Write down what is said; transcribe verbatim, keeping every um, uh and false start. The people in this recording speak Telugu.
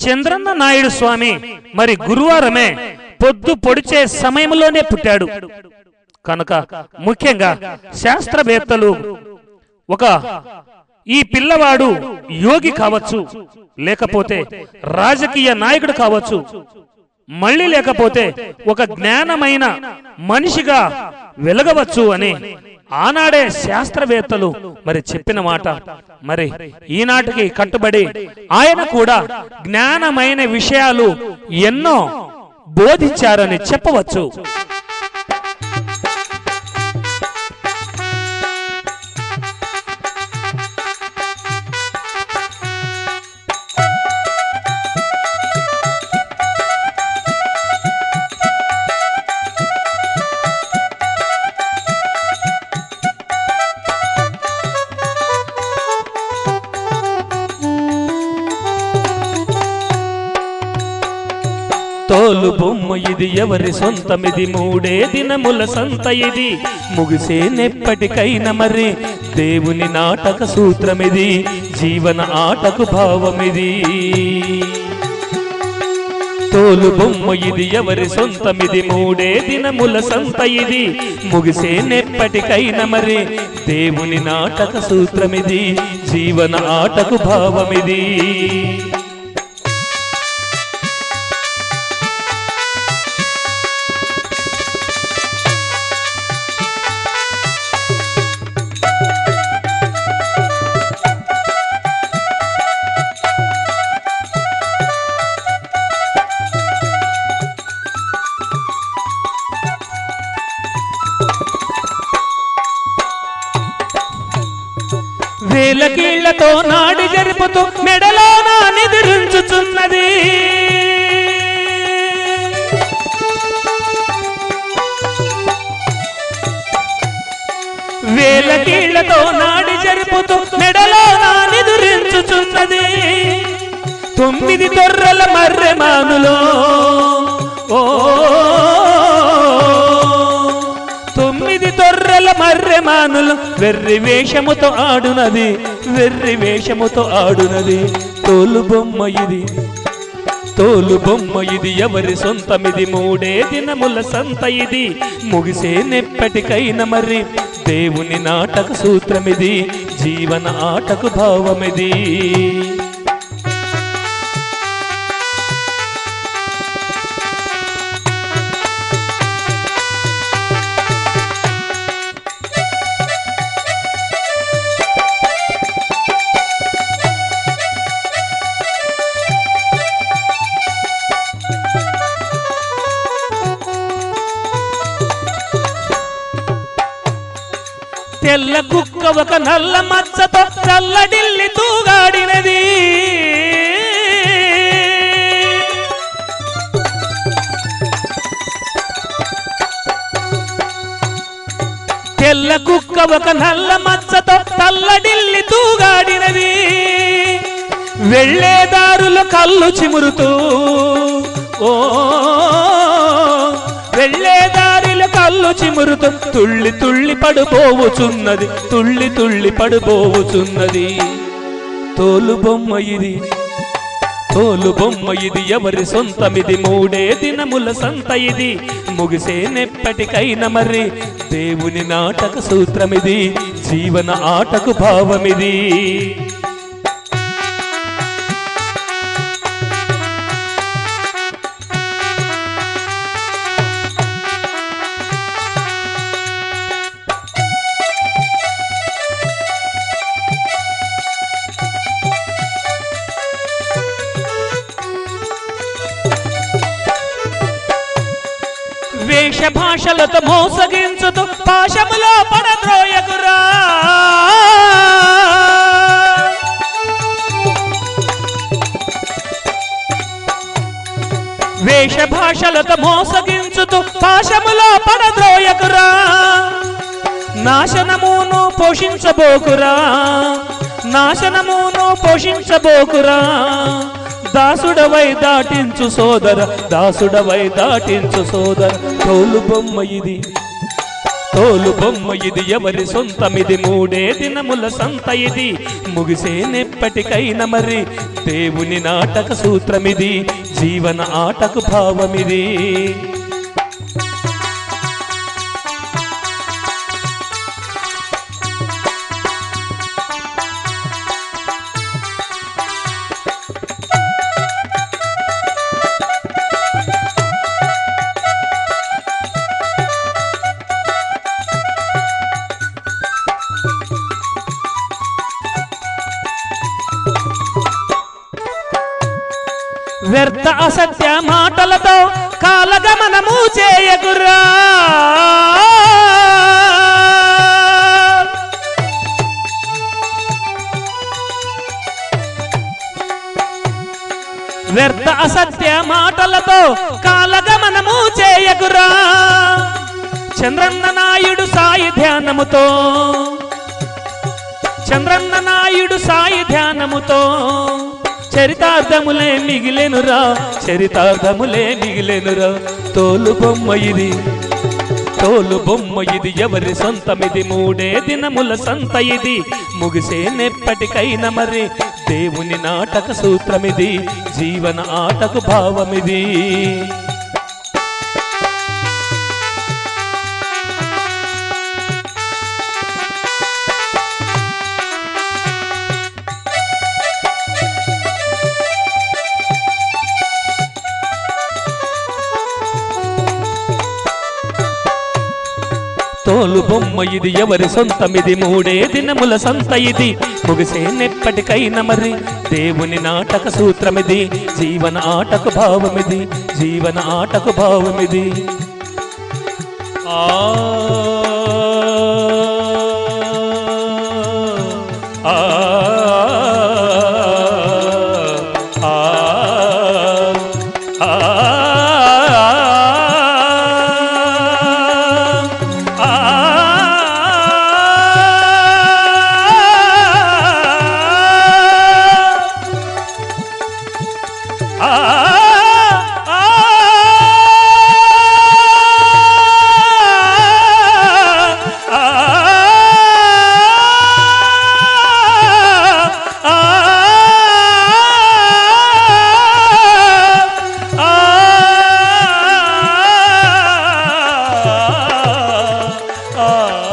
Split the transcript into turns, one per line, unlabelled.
చంద్రన్న నాయుడు స్వామి మరి గురువారమే పొద్దు పొడిచే సమయంలోనే పుట్టాడు కనుక ముఖ్యంగా శాస్త్రవేత్తలు ఒక ఈ పిల్లవాడు యోగి కావచ్చు, లేకపోతే రాజకీయ నాయకుడు కావచ్చు, మళ్ళీ లేకపోతే ఒక జ్ఞానమైన మనిషిగా వెలగవచ్చు అని ఆనాడే శాస్త్రవేత్తలు మరి చెప్పిన మాట మరి ఈనాటికి కట్టుబడి ఆయన కూడా జ్ఞానమైన విషయాలు ఎన్నో బోధించారని చెప్పవచ్చు. తోలు బొమ్మ ఇది ఎవరి సొంతమిది, మూడే దినముల సంత ఇది, ముగిసే నెప్పటికైన మరి దేవుని నాటక సూత్రమిది, జీవన ఆటకు భావమిది. తోలు బొమ్మ ఇది ఎవరి సొంతమిది, మూడే దినముల సంత ఇది, ముగిసే నెప్పటికైన మరి దేవుని నాటక సూత్రమిది, జీవన ఆటకు భావమిది. వేల కీళ్లతో నాడి జరుపుతూ మెడలో నా నిద్రించుచున్నది, వేల కీళ్లతో నాడి జరుపుతూ మెడలో నా నిద్రించుచున్నది. తొమ్మిది తొర్రల మర్రె మానులో ఓ తొమ్మిది తొర్రల మర్రె మానులు వెర్రి వేషముతో ఆడునది, వెర్రి వేషముతో ఆడునది. తోలు బొమ్మ ఇది, తోలు బొమ్మ ఇది ఎవరి సొంతమిది, మూడే దినముల సంత ఇది, ముగిసే నెప్పటికైన మరి దేవుని నాటక సూత్రమిది, జీవన ఆటకు భావమిది. తెల్ల కుక్క ఒక నల్ల మచ్చతో చల్లడిల్లి తూగాడినది, తెల్ల కుక్క ఒక నల్ల మచ్చతో చల్లడిల్లి తూగాడినది. వెళ్ళేదారులు కళ్ళు చిమురుతూ ఓ వెళ్ళేదారిలో కళ్ళు చిమురుతూ తుళ్ళి తుళ్ళి పడిపోవుచున్నది, తుళ్ళి తుళ్ళి పడిపోవుచున్నది. తోలు బొమ్మ ఇది, తోలు బొమ్మ ఇది ఎవరి సొంతమిది, మూడే దినముల సంత ఇది, ముగిసే నెప్పటికైన మరి దేవుని నాటక సూత్రమిది, జీవన ఆటకు భావమిది. వేష భాషలతో మోసగించుతూ పాశములో పడద్రోయకురా, వేష భాషలతో మోసగించుతూ పాశములో పడద్రోయకురా, నాశనమును పోషించబోకురా, నాశనమును పోషించబోకురా. దాసుడవై దాటించు సోదర, దాసుడవై దాటించు సోదర. తోలు బొమ్మ ఇది, తోలు బొమ్మ ఇది ఎవరి సొంతమిది మూడే దినముల సంత ఇది ముగిసేనెప్పటికైనా మరి దేవుని నాటక సూత్రమిది జీవన ఆటకు భావమిది వ్యర్థ అసత్య మాటలతో కాలగమనము చేయకురా వ్యర్థ అసత్య మాటలతో కాలగమనము చేయకురా చంద్రన్న నాయుడు సాయి ధ్యానముతో చంద్రన్న నాయుడు సాయి ధ్యానముతో చరితార్థములే మిగిలెనురా చరితార్థములే మిగిలెనురా తోలు బొమ్మ ఇది తోలు బొమ్మ ఇది ఎవరి సొంతమిది మూడే దినముల సంత ఇది ముగిసేనెప్పటికైనా మరి దేవుని నాటక సూత్రమిది జీవన ఆటకు భావమిది తోలు బొమ్మ ఇది ఎవరి సొంతమిది మూడే దినముల సంత ఇది ముగిసేనెప్పటికైనా మరి దేవుని నాటక సూత్రమిది జీవన ఆటకు భావమిది జీవన ఆటకు భావమిది ఆ ఆ